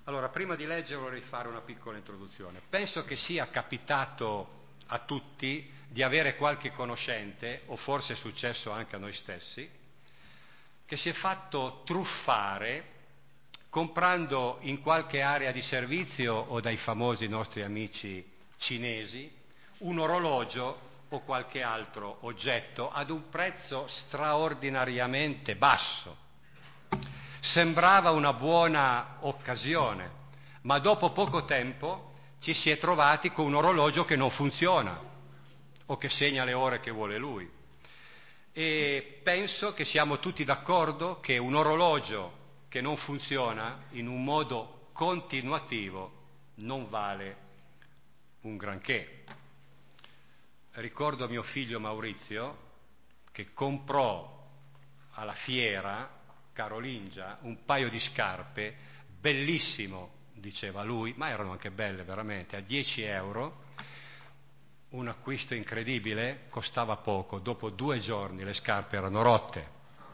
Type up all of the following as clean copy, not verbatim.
Allora, prima di leggere vorrei fare una piccola introduzione. Penso che sia capitato a tutti di avere qualche conoscente, o forse è successo anche a noi stessi, che si è fatto truffare comprando in qualche area di servizio o dai famosi nostri amici cinesi un orologio o qualche altro oggetto ad un prezzo straordinariamente basso. Sembrava una buona occasione, ma dopo poco tempo ci si è trovati con un orologio che non funziona o che segna le ore che vuole lui. E penso che siamo tutti d'accordo che un orologio che non funziona in un modo continuativo non vale un granché. Ricordo mio figlio Maurizio che comprò alla fiera carolingia un paio di scarpe, bellissimo, diceva lui, ma erano anche belle veramente, a 10 euro, un acquisto incredibile, costava poco, dopo 2 giorni le scarpe erano rotte.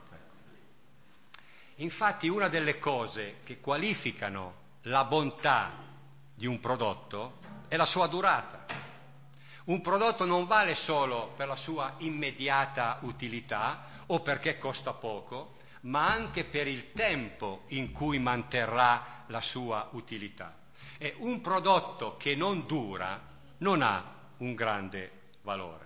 Infatti una delle cose che qualificano la bontà di un prodotto è la sua durata. Un prodotto non vale solo per la sua immediata utilità o perché costa poco, ma anche per il tempo in cui manterrà la sua utilità. E un prodotto che non dura non ha un grande valore.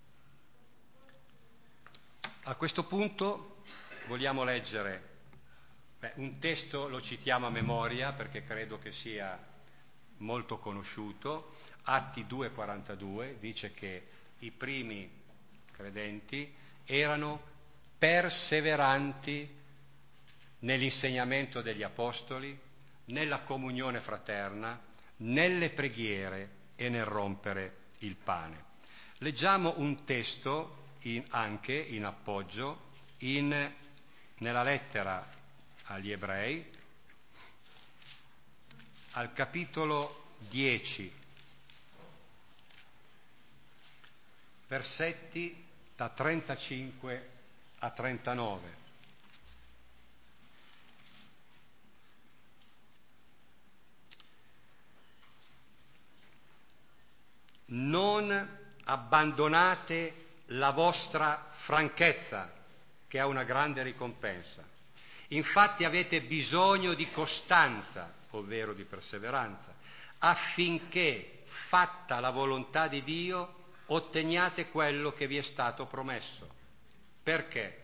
A questo punto vogliamo leggere un testo, lo citiamo a memoria perché credo che sia molto conosciuto. Atti 2,42 dice che i primi credenti erano perseveranti nell'insegnamento degli apostoli, nella comunione fraterna, nelle preghiere e nel rompere il pane. Leggiamo un testo anche in appoggio nella lettera agli Ebrei, al capitolo 10, versetti da 35 a 39. Non abbandonate la vostra franchezza, che ha una grande ricompensa. Infatti avete bisogno di costanza, ovvero di perseveranza, affinché, fatta la volontà di Dio, otteniate quello che vi è stato promesso. Perché?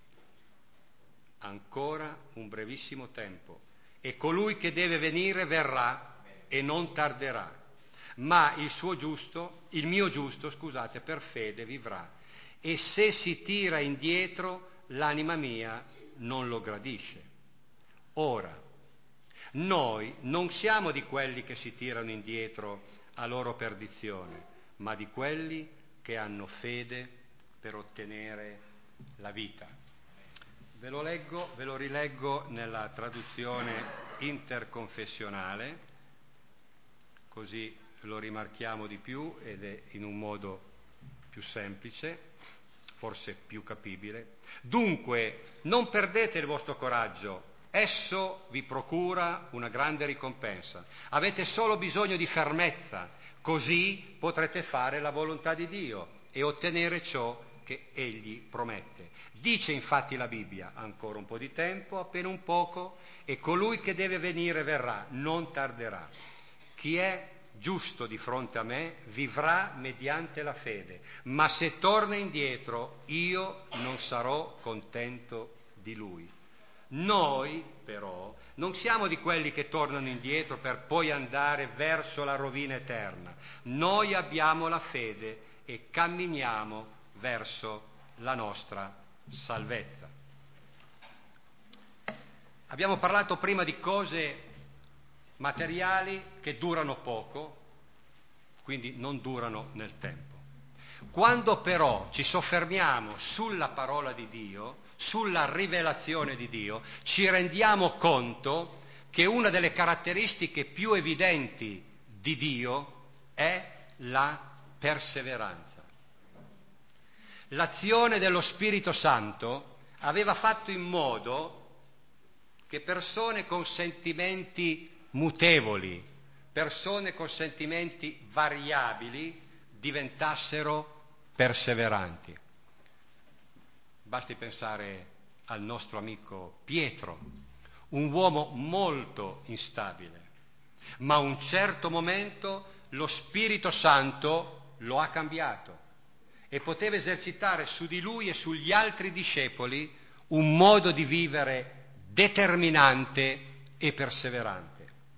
Ancora un brevissimo tempo, e colui che deve venire verrà e non tarderà. Ma il mio giusto, per fede vivrà. E se si tira indietro, l'anima mia non lo gradisce. Ora, noi non siamo di quelli che si tirano indietro a loro perdizione, ma di quelli che hanno fede per ottenere la vita. Ve lo rileggo nella traduzione interconfessionale, così lo rimarchiamo di più ed è in un modo più semplice, forse più capibile. Dunque, non perdete il vostro coraggio, esso vi procura una grande ricompensa. Avete solo bisogno di fermezza, così potrete fare la volontà di Dio e ottenere ciò che Egli promette. Dice infatti la Bibbia, ancora un po' di tempo, appena un poco, e colui che deve venire verrà, non tarderà. Chi è giusto di fronte a me vivrà mediante la fede, ma se torna indietro io non sarò contento di lui. Noi però non siamo di quelli che tornano indietro per poi andare verso la rovina eterna. Noi abbiamo la fede e camminiamo verso la nostra salvezza. Abbiamo parlato prima di cose materiali che durano poco, quindi non durano nel tempo. Quando però ci soffermiamo sulla parola di Dio, sulla rivelazione di Dio, ci rendiamo conto che una delle caratteristiche più evidenti di Dio è la perseveranza. L'azione dello Spirito Santo aveva fatto in modo che persone con sentimenti mutevoli, persone con sentimenti variabili, diventassero perseveranti. Basti pensare al nostro amico Pietro, un uomo molto instabile, ma a un certo momento lo Spirito Santo lo ha cambiato e poteva esercitare su di lui e sugli altri discepoli un modo di vivere determinante e perseverante.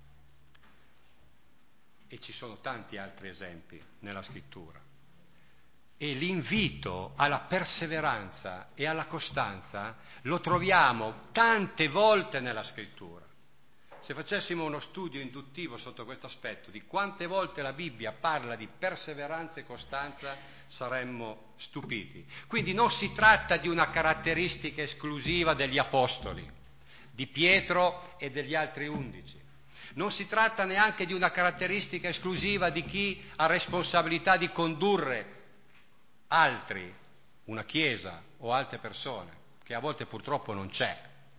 E ci sono tanti altri esempi nella scrittura. E l'invito alla perseveranza e alla costanza lo troviamo tante volte nella scrittura. Se facessimo uno studio induttivo sotto questo aspetto di quante volte la Bibbia parla di perseveranza e costanza, saremmo stupiti. Quindi non si tratta di una caratteristica esclusiva degli apostoli, di Pietro e degli altri 11. Non si tratta neanche di una caratteristica esclusiva di chi ha responsabilità di condurre altri, una chiesa o altre persone, che a volte purtroppo non c'è,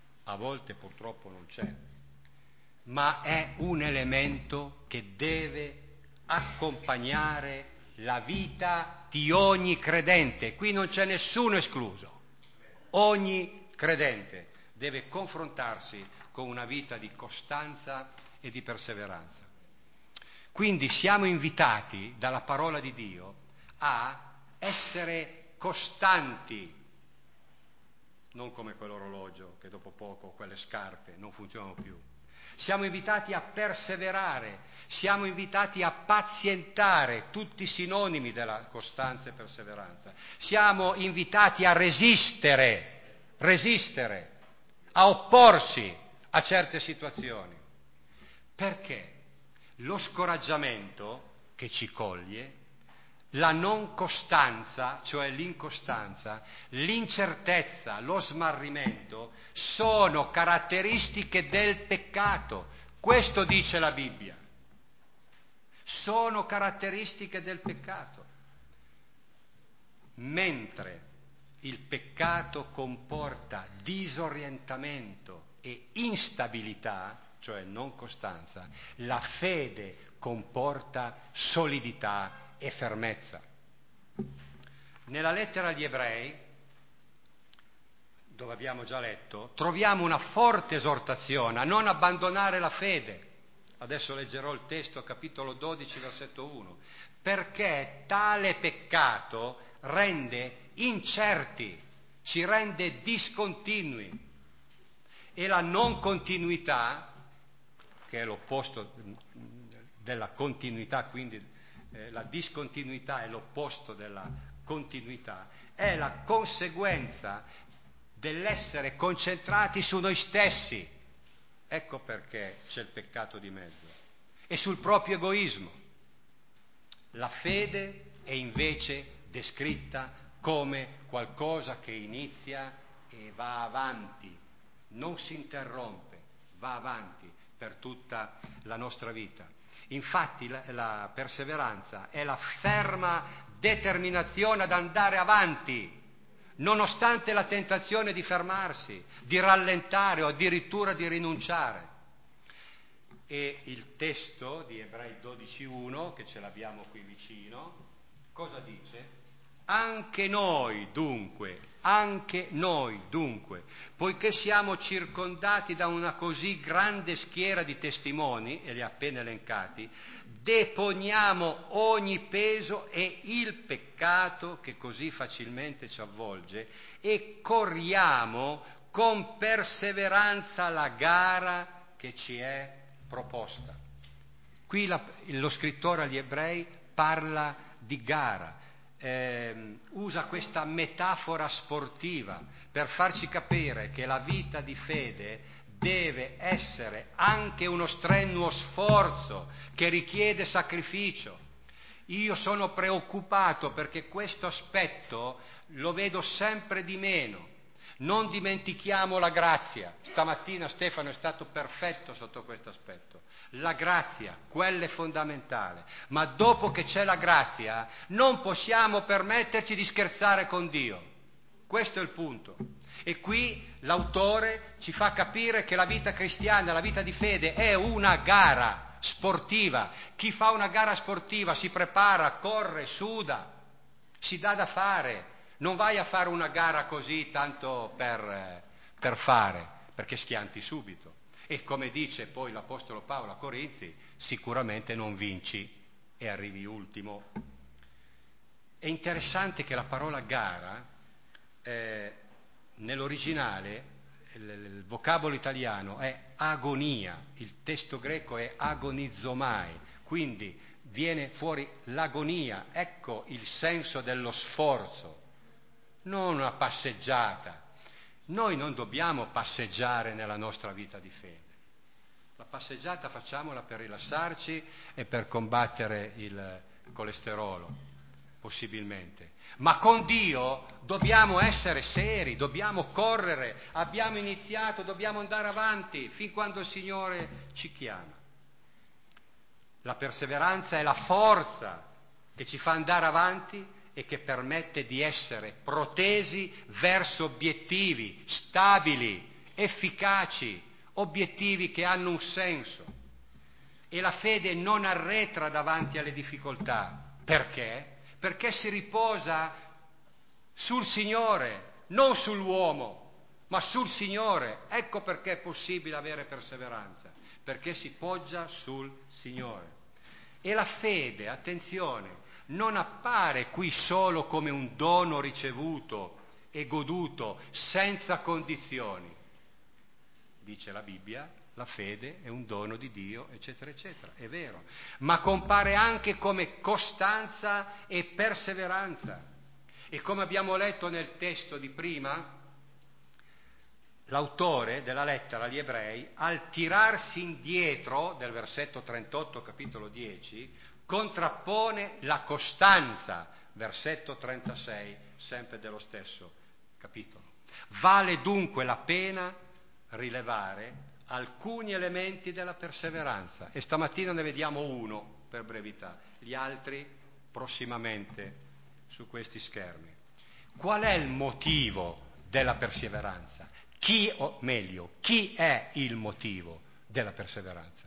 ma è un elemento che deve accompagnare la vita di ogni credente. Qui non c'è nessuno escluso. Ogni credente deve confrontarsi con una vita di costanza e di perseveranza. Quindi siamo invitati dalla parola di Dio a essere costanti, non come quell'orologio che dopo poco, quelle scarpe, non funzionano più. Siamo invitati a perseverare, siamo invitati a pazientare, tutti sinonimi della costanza e perseveranza. Siamo invitati a resistere, a opporsi a certe situazioni. Perché lo scoraggiamento che ci coglie, la non costanza, cioè l'incostanza, l'incertezza, lo smarrimento, sono caratteristiche del peccato. Questo dice la Bibbia. Sono caratteristiche del peccato. Mentre il peccato comporta disorientamento e instabilità, cioè non costanza, la fede comporta solidità e fermezza. Nella lettera agli Ebrei, dove abbiamo già letto, troviamo una forte esortazione a non abbandonare la fede. Adesso leggerò il testo, capitolo 12, versetto 1. Perché tale peccato rende incerti, ci rende discontinui. E la non continuità, che è l'opposto della continuità, quindi la discontinuità è l'opposto della continuità, è la conseguenza dell'essere concentrati su noi stessi. Ecco perché c'è il peccato di mezzo. E sul proprio egoismo. La fede è invece descritta come qualcosa che inizia e va avanti, non si interrompe, va avanti per tutta la nostra vita. Infatti la perseveranza è la ferma determinazione ad andare avanti, nonostante la tentazione di fermarsi, di rallentare o addirittura di rinunciare. E il testo di Ebrei 12.1, che ce l'abbiamo qui vicino, cosa dice? Anche noi dunque, poiché siamo circondati da una così grande schiera di testimoni, e li ha appena elencati, deponiamo ogni peso e il peccato che così facilmente ci avvolge e corriamo con perseveranza la gara che ci è proposta. Qui lo scrittore agli Ebrei parla di gara, usa questa metafora sportiva per farci capire che la vita di fede deve essere anche uno strenuo sforzo che richiede sacrificio. Io sono preoccupato perché questo aspetto lo vedo sempre di meno. Non dimentichiamo la grazia. Stamattina Stefano è stato perfetto sotto questo aspetto. La grazia, quella è fondamentale. Ma dopo che c'è la grazia, non possiamo permetterci di scherzare con Dio. Questo è il punto. E qui l'autore ci fa capire che la vita cristiana, la vita di fede è una gara sportiva. Chi fa una gara sportiva si prepara, corre, suda, si dà da fare. Non vai a fare una gara così tanto per fare, perché schianti subito. E come dice poi l'Apostolo Paolo a Corinzi, sicuramente non vinci e arrivi ultimo. È interessante che la parola gara, nell'originale, il vocabolo italiano è agonia, il testo greco è agonizomai, quindi viene fuori l'agonia, ecco il senso dello sforzo, non una passeggiata. Noi non dobbiamo passeggiare nella nostra vita di fede. La passeggiata facciamola per rilassarci e per combattere il colesterolo, possibilmente. Ma con Dio dobbiamo essere seri, dobbiamo correre, abbiamo iniziato, dobbiamo andare avanti fin quando il Signore ci chiama. La perseveranza è la forza che ci fa andare avanti e che permette di essere protesi verso obiettivi stabili, efficaci, obiettivi che hanno un senso. E la fede non arretra davanti alle difficoltà. Perché? Perché si riposa sul Signore, non sull'uomo, ma sul Signore. Ecco perché è possibile avere perseveranza, perché si poggia sul Signore. E la fede, attenzione, non appare qui solo come un dono ricevuto e goduto senza condizioni. Dice la Bibbia, la fede è un dono di Dio, eccetera, eccetera. È vero, ma compare anche come costanza e perseveranza. E come abbiamo letto nel testo di prima, l'autore della lettera agli Ebrei, al tirarsi indietro, del versetto 38, capitolo 10, contrappone la costanza, versetto 36, sempre dello stesso capitolo. Vale dunque la pena rilevare alcuni elementi della perseveranza e stamattina ne vediamo uno per brevità, gli altri prossimamente su questi schermi. Qual è il motivo della perseveranza? Chi è il motivo della perseveranza?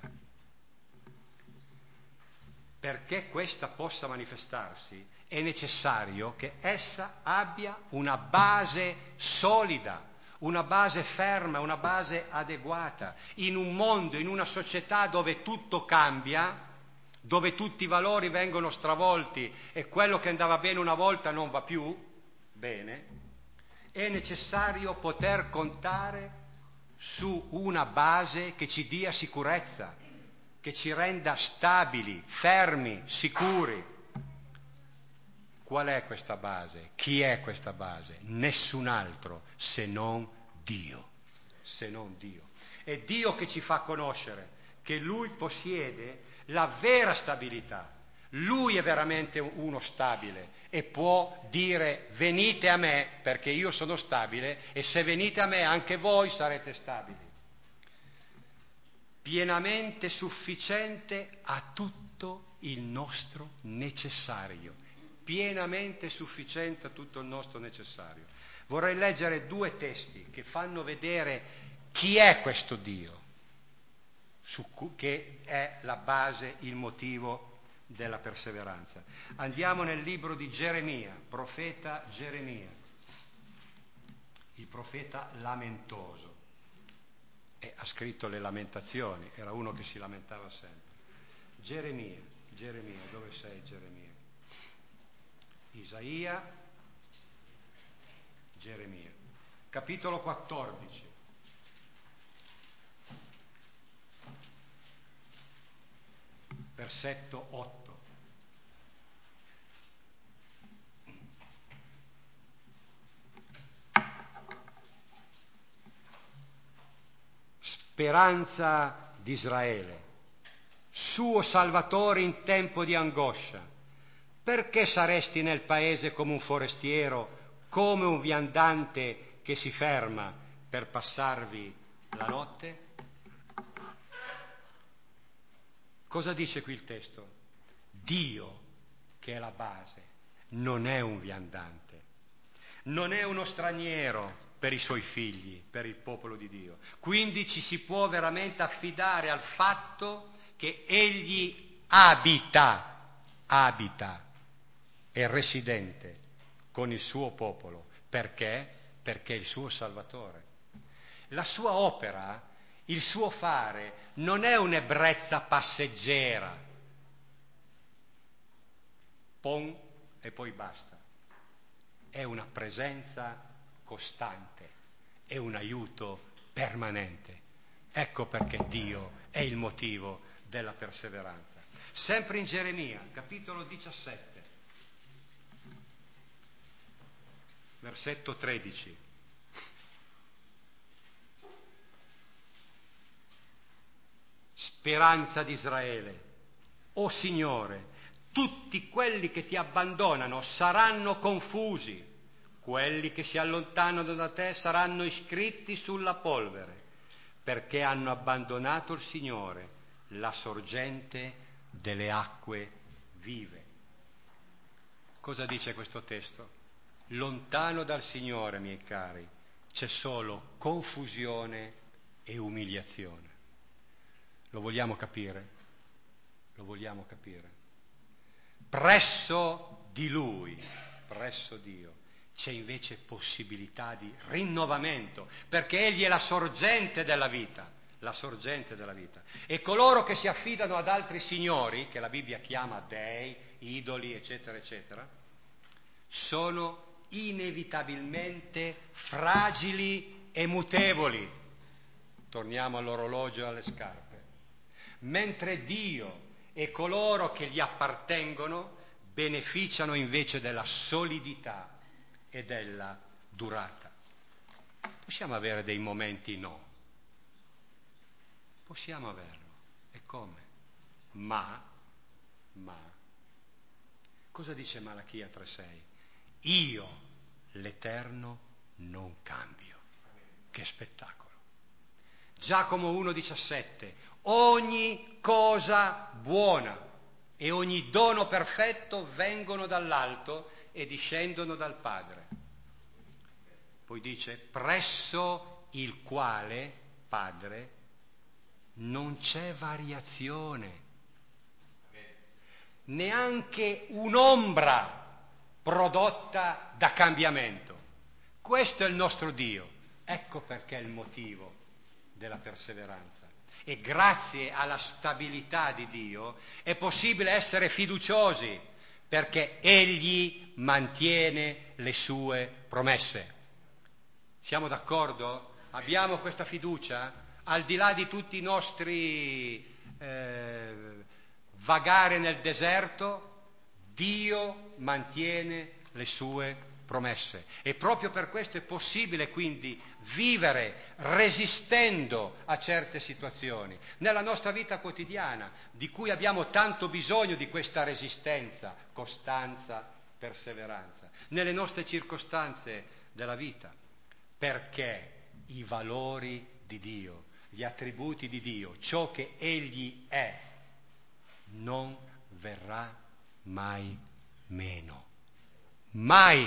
Perché questa possa manifestarsi è necessario che essa abbia una base solida, una base ferma, una base adeguata. In un mondo, in una società dove tutto cambia, dove tutti i valori vengono stravolti e quello che andava bene una volta non va più bene, è necessario poter contare su una base che ci dia sicurezza, che ci renda stabili, fermi, sicuri. Qual è questa base? Chi è questa base? Nessun altro se non Dio. Se non Dio. È Dio che ci fa conoscere che Lui possiede la vera stabilità. Lui è veramente uno stabile e può dire venite a me perché io sono stabile e se venite a me anche voi sarete stabili. Pienamente sufficiente a tutto il nostro necessario. Pienamente sufficiente a tutto il nostro necessario. Vorrei leggere due testi che fanno vedere chi è questo Dio, che è la base, il motivo della perseveranza. Andiamo nel libro di Geremia, profeta Geremia, il profeta lamentoso. E ha scritto le lamentazioni, era uno che si lamentava sempre. Geremia, dove sei Geremia? Isaia, Geremia, capitolo 14. Versetto 8. Speranza di Israele, suo Salvatore in tempo di angoscia. Perché saresti nel paese come un forestiero, come un viandante che si ferma per passarvi la notte? Cosa dice qui il testo? Dio, che è la base, non è un viandante. non è uno straniero per i suoi figli, per il popolo di Dio. Quindi ci si può veramente affidare al fatto che egli abita, è residente con il suo popolo. Perché? Perché è il suo Salvatore. La sua opera, il suo fare, non è un'ebbrezza passeggera, pon e poi basta. È una presenza costante, è un aiuto permanente. Ecco perché Dio è il motivo della perseveranza. Sempre in Geremia, capitolo 17, versetto 13. Speranza di Israele, o Signore, tutti quelli che ti abbandonano saranno confusi, quelli che si allontanano da te saranno iscritti sulla polvere, perché hanno abbandonato il Signore, la sorgente delle acque vive. Cosa dice questo testo? Lontano dal Signore, miei cari, c'è solo confusione e umiliazione. Lo vogliamo capire? Lo vogliamo capire? Presso di Lui, presso Dio, c'è invece possibilità di rinnovamento, perché Egli è la sorgente della vita, la sorgente della vita. E coloro che si affidano ad altri signori, che la Bibbia chiama dei, idoli, eccetera, eccetera, sono inevitabilmente fragili e mutevoli. Torniamo all'orologio e alle scarpe. Mentre Dio e coloro che gli appartengono beneficiano invece della solidità e della durata. Possiamo avere dei momenti no, possiamo averlo, e come? Ma, cosa dice Malachia 3,6? Io, l'Eterno, non cambio. Che spettacolo! Giacomo 1,17, ogni cosa buona e ogni dono perfetto vengono dall'alto e discendono dal Padre. Poi dice, presso il quale, Padre, non c'è variazione, neanche un'ombra prodotta da cambiamento. Questo è il nostro Dio. Ecco perché è il motivo della perseveranza. E grazie alla stabilità di Dio è possibile essere fiduciosi, perché Egli mantiene le sue promesse. Siamo d'accordo? Abbiamo questa fiducia? Al di là di tutti i nostri vagare nel deserto, Dio mantiene le sue promesse. E proprio per questo è possibile quindi vivere resistendo a certe situazioni nella nostra vita quotidiana, di cui abbiamo tanto bisogno di questa resistenza, costanza, perseveranza, nelle nostre circostanze della vita, perché i valori di Dio, gli attributi di Dio, ciò che Egli è, non verrà mai meno. Mai.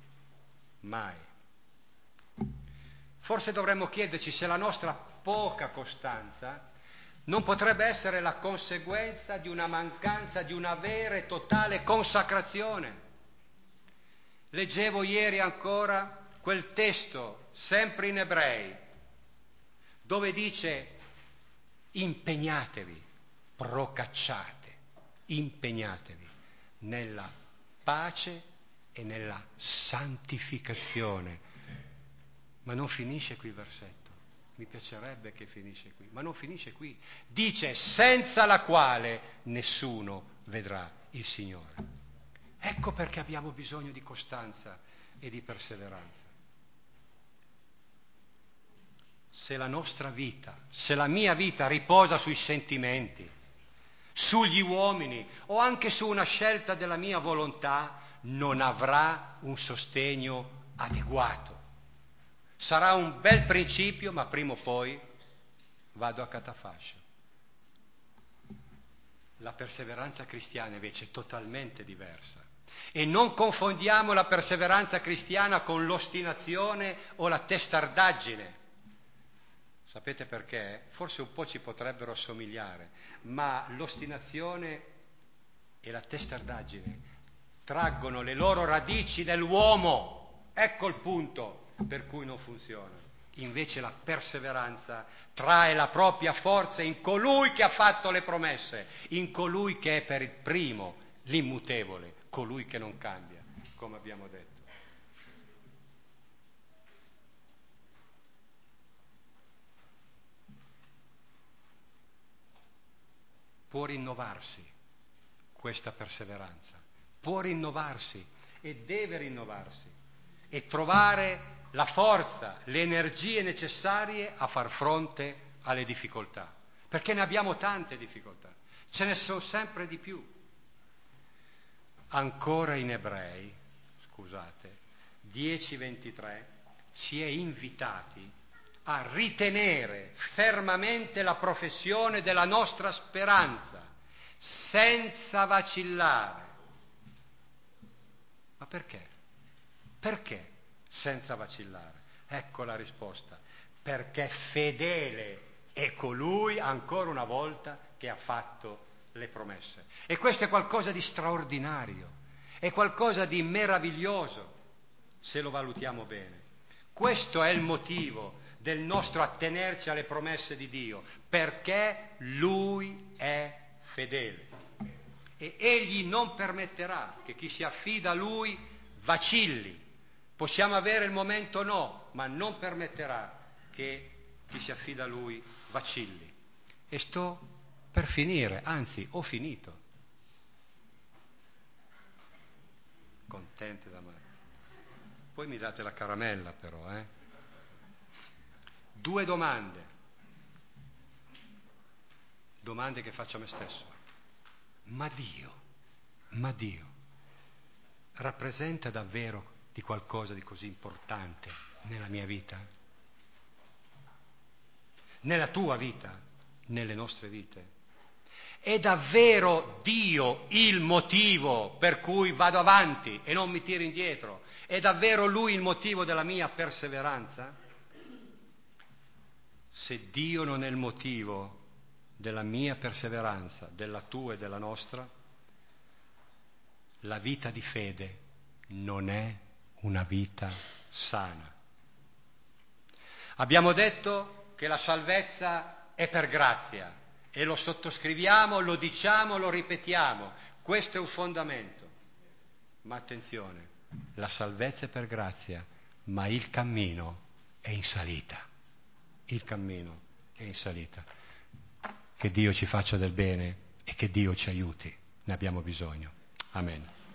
Forse dovremmo chiederci se la nostra poca costanza non potrebbe essere la conseguenza di una mancanza di una vera e totale consacrazione. Leggevo ieri ancora quel testo, sempre in Ebrei, dove dice impegnatevi, procacciate, impegnatevi nella pace e nella santificazione. Ma non finisce qui il versetto, mi piacerebbe che finisce qui, ma non finisce qui. Dice senza la quale nessuno vedrà il Signore. Ecco perché abbiamo bisogno di costanza e di perseveranza. Se la nostra vita, se la mia vita riposa sui sentimenti, sugli uomini o anche su una scelta della mia volontà, non avrà un sostegno adeguato. Sarà un bel principio, ma prima o poi vado a catafascio. La perseveranza cristiana invece è totalmente diversa. E non confondiamo la perseveranza cristiana con l'ostinazione o la testardaggine. Sapete perché? Forse un po' ci potrebbero assomigliare, ma l'ostinazione e la testardaggine traggono le loro radici nell'uomo. Ecco il punto per cui non funziona. Invece la perseveranza trae la propria forza in colui che ha fatto le promesse, in colui che è per il primo l'immutevole, colui che non cambia, come abbiamo detto. Può rinnovarsi questa perseveranza, può rinnovarsi e deve rinnovarsi e trovare la forza, le energie necessarie a far fronte alle difficoltà, perché ne abbiamo tante difficoltà, ce ne sono sempre di più. Ancora in Ebrei, scusate, 10:23, si è invitati a ritenere fermamente la professione della nostra speranza, senza vacillare. Ma perché? Perché senza vacillare? Ecco la risposta. Perché fedele è colui, ancora una volta, che ha fatto le promesse. E questo è qualcosa di straordinario, è qualcosa di meraviglioso, se lo valutiamo bene. Questo è il motivo del nostro attenerci alle promesse di Dio, perché Lui è fedele. E Egli non permetterà che chi si affida a Lui vacilli. Possiamo avere il momento no, ma non permetterà che chi si affida a Lui vacilli. E sto per finire, anzi ho finito. Contenti da me. Poi mi date la caramella però, 2 domande che faccio a me stesso. Ma Dio rappresenta davvero di qualcosa di così importante nella mia vita? Nella tua vita? Nelle nostre vite? È davvero Dio il motivo per cui vado avanti e non mi tiro indietro? È davvero Lui il motivo della mia perseveranza? Se Dio non è il motivo della mia perseveranza, della tua e della nostra, la vita di fede non è una vita sana. Abbiamo detto che la salvezza è per grazia e lo sottoscriviamo, lo diciamo, lo ripetiamo. Questo è un fondamento. Ma attenzione, la salvezza è per grazia, ma il cammino è in salita. Il cammino è in salita. Che Dio ci faccia del bene e che Dio ci aiuti. Ne abbiamo bisogno. Amen.